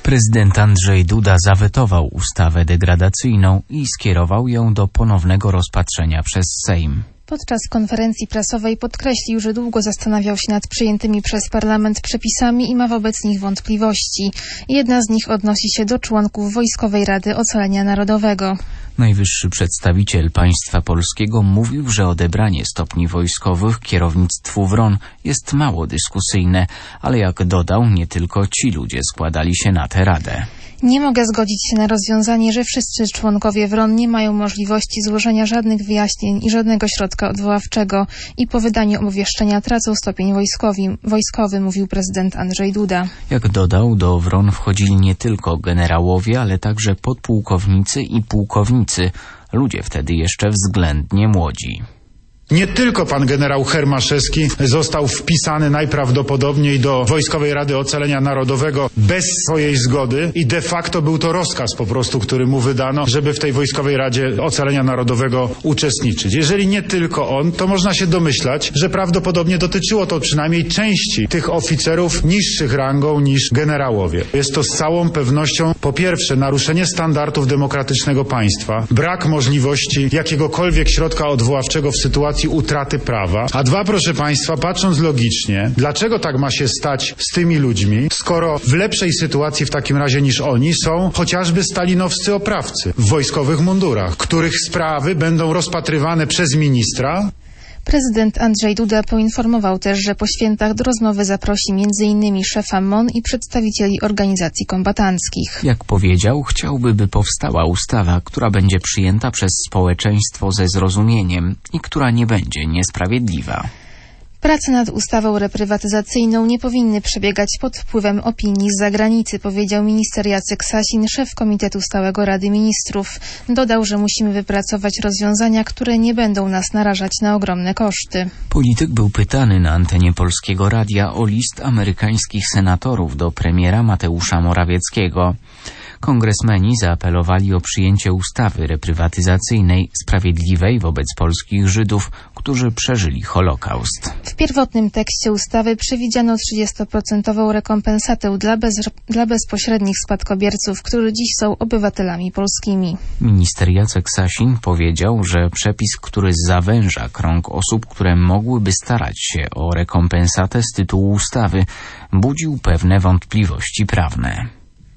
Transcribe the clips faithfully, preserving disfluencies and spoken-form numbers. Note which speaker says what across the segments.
Speaker 1: Prezydent Andrzej Duda zawetował ustawę degradacyjną i skierował ją do ponownego rozpatrzenia przez Sejm.
Speaker 2: Podczas konferencji prasowej podkreślił, że długo zastanawiał się nad przyjętymi przez parlament przepisami i ma wobec nich wątpliwości. Jedna z nich odnosi się do członków Wojskowej Rady Ocalenia Narodowego.
Speaker 1: Najwyższy przedstawiciel państwa polskiego mówił, że odebranie stopni wojskowych kierownictwu W R O N jest mało dyskusyjne, ale jak dodał, nie tylko ci ludzie składali się na tę radę.
Speaker 2: Nie mogę zgodzić się na rozwiązanie, że wszyscy członkowie W R O N nie mają możliwości złożenia żadnych wyjaśnień i żadnego środka odwoławczego i po wydaniu obwieszczenia tracą stopień wojskowy, wojskowy, mówił prezydent Andrzej Duda.
Speaker 1: Jak dodał, do W R O N wchodzili nie tylko generałowie, ale także podpułkownicy i pułkownicy, ludzie wtedy jeszcze względnie młodzi.
Speaker 3: Nie tylko pan generał Hermaszewski został wpisany najprawdopodobniej do Wojskowej Rady Ocalenia Narodowego bez swojej zgody i de facto był to rozkaz po prostu, który mu wydano, żeby w tej Wojskowej Radzie Ocalenia Narodowego uczestniczyć. Jeżeli nie tylko on, to można się domyślać, że prawdopodobnie dotyczyło to przynajmniej części tych oficerów niższych rangą niż generałowie. Jest to z całą pewnością po pierwsze naruszenie standardów demokratycznego państwa, brak możliwości jakiegokolwiek środka odwoławczego w sytuacji utraty prawa, a dwa, proszę państwa, patrząc logicznie, dlaczego tak ma się stać z tymi ludźmi, skoro w lepszej sytuacji w takim razie niż oni są chociażby stalinowscy oprawcy w wojskowych mundurach, których sprawy będą rozpatrywane przez ministra.
Speaker 2: Prezydent Andrzej Duda poinformował też, że po świętach do rozmowy zaprosi między innymi szefa M O N i przedstawicieli organizacji kombatanckich.
Speaker 1: Jak powiedział, chciałby, by powstała ustawa, która będzie przyjęta przez społeczeństwo ze zrozumieniem i która nie będzie niesprawiedliwa.
Speaker 2: Prace nad ustawą reprywatyzacyjną nie powinny przebiegać pod wpływem opinii z zagranicy, powiedział minister Jacek Sasin, szef Komitetu Stałego Rady Ministrów. Dodał, że musimy wypracować rozwiązania, które nie będą nas narażać na ogromne koszty.
Speaker 1: Polityk był pytany na antenie Polskiego Radia o list amerykańskich senatorów do premiera Mateusza Morawieckiego. Kongresmeni zaapelowali o przyjęcie ustawy reprywatyzacyjnej sprawiedliwej wobec polskich Żydów, którzy przeżyli Holokaust.
Speaker 2: W pierwotnym tekście ustawy przewidziano trzydziestoprocentową rekompensatę dla, bez, dla bezpośrednich spadkobierców, którzy dziś są obywatelami polskimi.
Speaker 1: Minister Jacek Sasin powiedział, że przepis, który zawęża krąg osób, które mogłyby starać się o rekompensatę z tytułu ustawy, budził pewne wątpliwości prawne.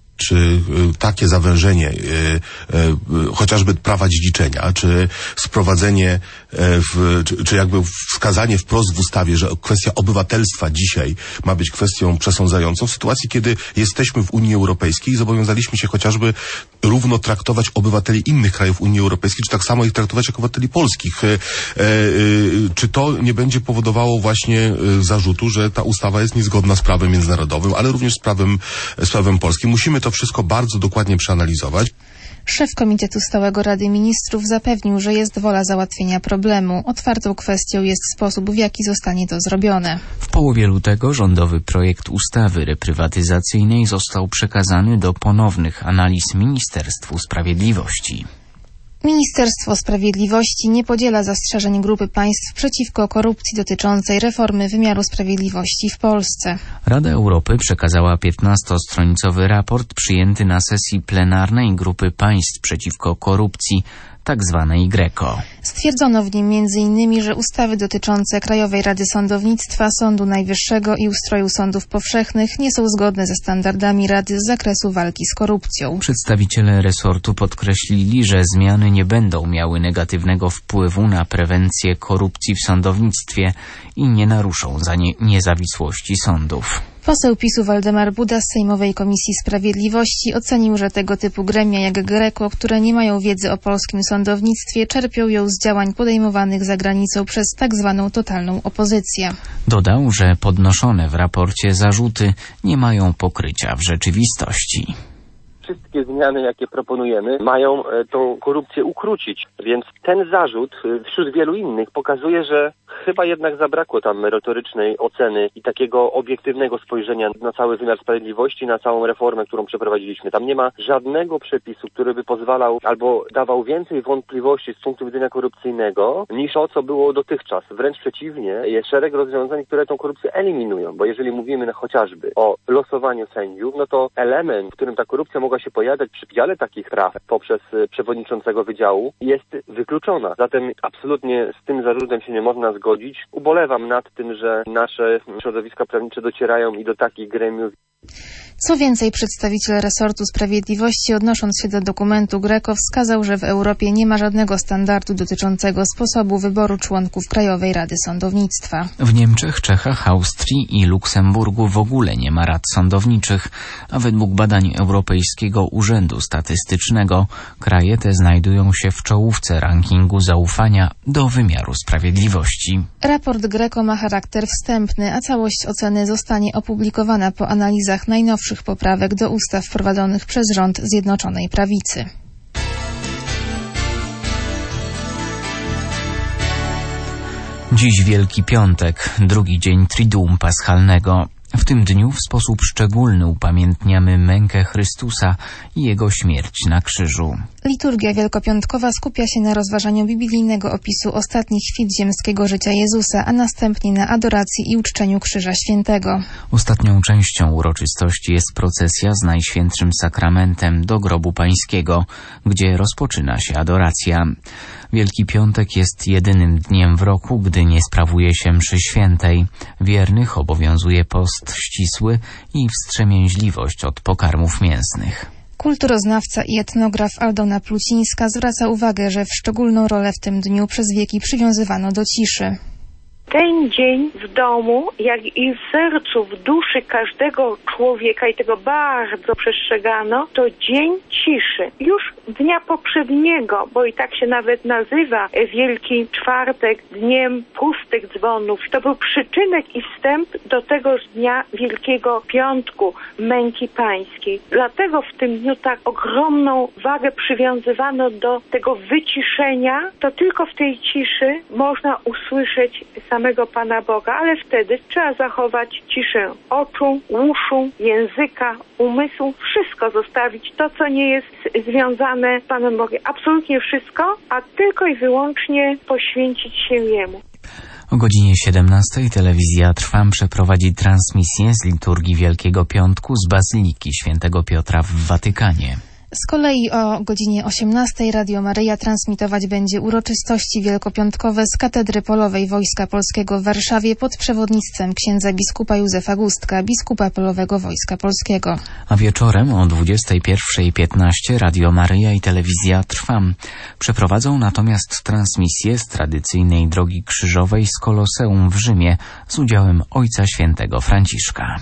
Speaker 4: Czy takie zawężenie y, y, chociażby prawa dziedziczenia, czy sprowadzenie, y, w, czy, czy jakby wskazanie wprost w ustawie, że kwestia obywatelstwa dzisiaj ma być kwestią przesądzającą w sytuacji, kiedy jesteśmy w Unii Europejskiej i zobowiązaliśmy się chociażby równo traktować obywateli innych krajów Unii Europejskiej, czy tak samo ich traktować jak obywateli polskich. Y, y, y, czy to nie będzie powodowało właśnie y, zarzutu, że ta ustawa jest niezgodna z prawem międzynarodowym, ale również z prawem, z prawem polskim? Musimy to wszystko bardzo dokładnie przeanalizować.
Speaker 2: Szef Komitetu Stałego Rady Ministrów zapewnił, że jest wola załatwienia problemu. Otwartą kwestią jest sposób, w jaki zostanie to zrobione.
Speaker 1: W połowie lutego rządowy projekt ustawy reprywatyzacyjnej został przekazany do ponownych analiz Ministerstwu Sprawiedliwości.
Speaker 2: Ministerstwo Sprawiedliwości nie podziela zastrzeżeń grupy państw przeciwko korupcji dotyczącej reformy wymiaru sprawiedliwości w Polsce.
Speaker 1: Rada Europy przekazała piętnastostronicowy raport przyjęty na sesji plenarnej grupy państw przeciwko korupcji, tak zwanej GRECO.
Speaker 2: Stwierdzono w nim między innymi, że ustawy dotyczące Krajowej Rady Sądownictwa, Sądu Najwyższego i ustroju sądów powszechnych nie są zgodne ze standardami Rady z zakresu walki z korupcją.
Speaker 1: Przedstawiciele resortu podkreślili, że zmiany nie będą miały negatywnego wpływu na prewencję korupcji w sądownictwie i nie naruszą za nie niezawisłości sądów.
Speaker 2: Poseł PiSu Waldemar Buda z Sejmowej Komisji Sprawiedliwości ocenił, że tego typu gremia jak GRECO, które nie mają wiedzy o polskim sądownictwie, czerpią ją z działań podejmowanych za granicą przez tak zwaną totalną opozycję.
Speaker 1: Dodał, że podnoszone w raporcie zarzuty nie mają pokrycia w rzeczywistości.
Speaker 5: wszystkie zmiany, jakie proponujemy, mają tą korupcję ukrócić. Więc ten zarzut wśród wielu innych pokazuje, że chyba jednak zabrakło tam merytorycznej oceny i takiego obiektywnego spojrzenia na cały wymiar sprawiedliwości, na całą reformę, którą przeprowadziliśmy. Tam nie ma żadnego przepisu, który by pozwalał albo dawał więcej wątpliwości z punktu widzenia korupcyjnego niż to, co było dotychczas. Wręcz przeciwnie, jest szereg rozwiązań, które tą korupcję eliminują, bo jeżeli mówimy na chociażby o losowaniu sędziów, no to element, w którym ta korupcja mogła się pojawiać przy podziale takich praw poprzez przewodniczącego wydziału, jest wykluczona. Zatem absolutnie z tym zarzutem się nie można zgodzić. Ubolewam nad tym, że nasze środowiska prawnicze docierają i do takich gremiów.
Speaker 2: Co więcej, przedstawiciel resortu sprawiedliwości, odnosząc się do dokumentu GRECO, wskazał, że w Europie nie ma żadnego standardu dotyczącego sposobu wyboru członków Krajowej Rady Sądownictwa.
Speaker 1: W Niemczech, Czechach, Austrii i Luksemburgu w ogóle nie ma rad sądowniczych, a według badań Europejskiego Urzędu Statystycznego kraje te znajdują się w czołówce rankingu zaufania do wymiaru sprawiedliwości.
Speaker 2: Raport GRECO ma charakter wstępny, a całość oceny zostanie opublikowana po analizach najnowszych poprawek do ustaw wprowadzonych przez rząd Zjednoczonej Prawicy.
Speaker 1: Dziś Wielki Piątek, drugi dzień Triduum Paschalnego. W tym dniu w sposób szczególny upamiętniamy mękę Chrystusa i Jego śmierć na krzyżu.
Speaker 2: Liturgia wielkopiątkowa skupia się na rozważaniu biblijnego opisu ostatnich chwil ziemskiego życia Jezusa, a następnie na adoracji i uczczeniu Krzyża Świętego.
Speaker 1: Ostatnią częścią uroczystości jest procesja z Najświętszym Sakramentem do grobu Pańskiego, gdzie rozpoczyna się adoracja. Wielki Piątek jest jedynym dniem w roku, gdy nie sprawuje się mszy świętej. Wiernych obowiązuje post ścisły i wstrzemięźliwość od pokarmów mięsnych.
Speaker 2: Kulturoznawca i etnograf Aldona Plucińska zwraca uwagę, że w szczególną rolę w tym dniu przez wieki przywiązywano do ciszy.
Speaker 6: Ten dzień w domu, jak i w sercu, w duszy każdego człowieka, i tego bardzo przestrzegano, to dzień ciszy. Już dnia poprzedniego, bo i tak się nawet nazywa Wielki Czwartek, dniem pustych dzwonów. To był przyczynek i wstęp do tegoż dnia Wielkiego Piątku, męki pańskiej. Dlatego w tym dniu tak ogromną wagę przywiązywano do tego wyciszenia. To tylko w tej ciszy można usłyszeć samego Pana Boga, ale wtedy trzeba zachować ciszę oczu, uszu, języka, umysłu, wszystko zostawić, to co nie jest związane z Panem Bogiem, absolutnie wszystko, a tylko i wyłącznie poświęcić się Jemu.
Speaker 1: O godzinie siedemnastej telewizja Trwam przeprowadzi transmisję z liturgii Wielkiego Piątku z Bazyliki Świętego Piotra w Watykanie.
Speaker 2: Z kolei o godzinie osiemnastej Radio Maryja transmitować będzie uroczystości wielkopiątkowe z Katedry Polowej Wojska Polskiego w Warszawie pod przewodnictwem księdza biskupa Józefa Gustka, biskupa Polowego Wojska Polskiego.
Speaker 1: A wieczorem o dwudziestej pierwszej piętnaście Radio Maryja i telewizja Trwam przeprowadzą natomiast transmisję z tradycyjnej Drogi Krzyżowej z Koloseum w Rzymie z udziałem Ojca Świętego Franciszka.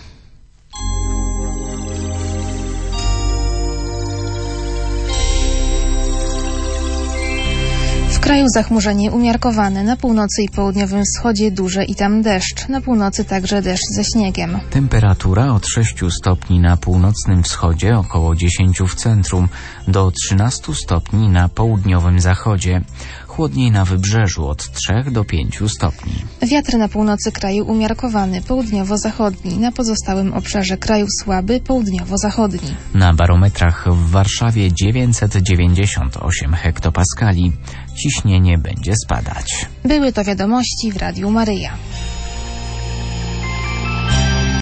Speaker 2: W kraju zachmurzenie umiarkowane, na północy i południowym wschodzie duże i tam deszcz, na północy także deszcz ze śniegiem.
Speaker 1: Temperatura od sześciu stopni na północnym wschodzie, około dziesięciu w centrum, do trzynastu stopni na południowym zachodzie. Chłodniej na wybrzeżu od trzech do pięciu stopni.
Speaker 2: Wiatr na północy kraju umiarkowany, południowo-zachodni, na pozostałym obszarze kraju słaby, południowo-zachodni.
Speaker 1: Na barometrach w Warszawie dziewięćset dziewięćdziesiąt osiem hektopaskali. Ciśnienie będzie spadać.
Speaker 2: Były to wiadomości w Radiu Maryja.